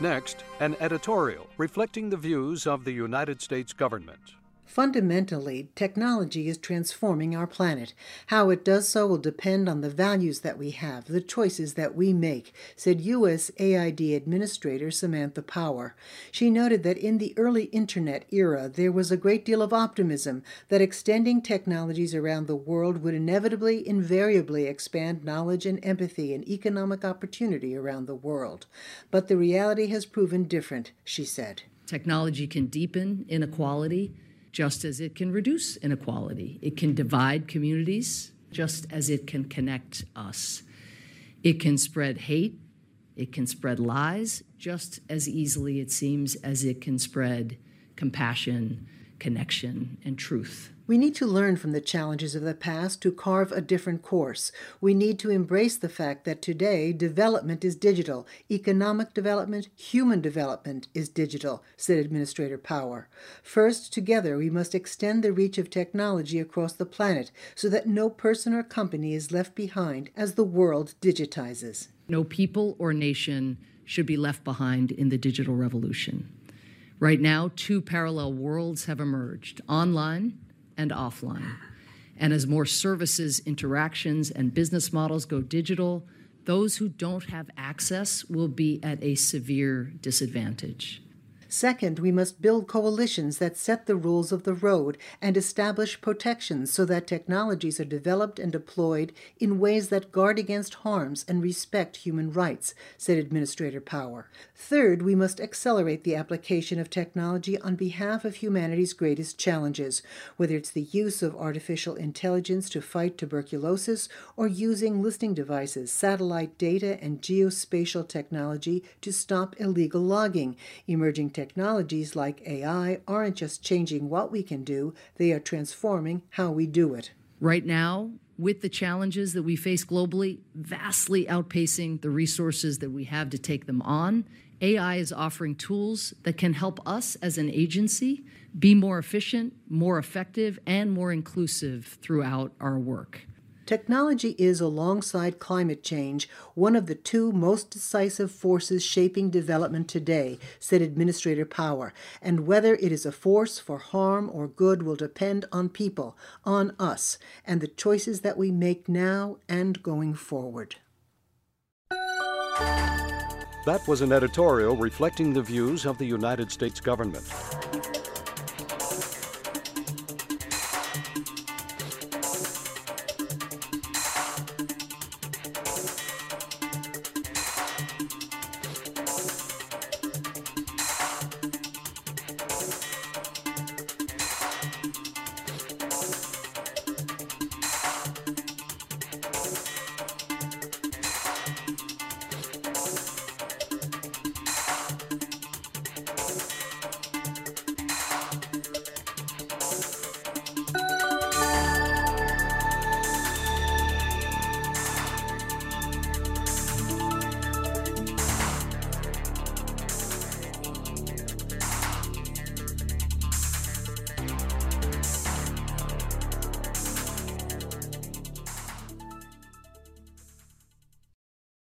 Next, an editorial reflecting the views of the United States government. Fundamentally, technology is transforming our planet. How it does so will depend on the values that we have, the choices that we make, said USAID Administrator Samantha Power. She noted that in the early Internet era, there was a great deal of optimism that extending technologies around the world would invariably expand knowledge and empathy and economic opportunity around the world. But the reality has proven different, she said. Technology can deepen inequality, just as it can reduce inequality. It can divide communities, just as it can connect us. It can spread hate, it can spread lies, just as easily, it seems, as it can spread compassion, connection, and truth. We need to learn from the challenges of the past to carve a different course. We need to embrace the fact that today development is digital. Economic development, human development is digital, said Administrator Power. First, together, we must extend the reach of technology across the planet so that no person or company is left behind as the world digitizes. No people or nation should be left behind in the digital revolution. Right now, two parallel worlds have emerged, online and offline. And as more services, interactions, and business models go digital, those who don't have access will be at a severe disadvantage. Second, we must build coalitions that set the rules of the road and establish protections so that technologies are developed and deployed in ways that guard against harms and respect human rights, said Administrator Power. Third, we must accelerate the application of technology on behalf of humanity's greatest challenges, whether it's the use of artificial intelligence to fight tuberculosis or using listening devices, satellite data, and geospatial technology to stop illegal logging. Emerging technologies like AI aren't just changing what we can do, they are transforming how we do it. Right now, with the challenges that we face globally, vastly outpacing the resources that we have to take them on, AI is offering tools that can help us as an agency be more efficient, more effective, and more inclusive throughout our work. Technology is, alongside climate change, one of the two most decisive forces shaping development today, said Administrator Power, and whether it is a force for harm or good will depend on people, on us, and the choices that we make now and going forward. That was an editorial reflecting the views of the United States government.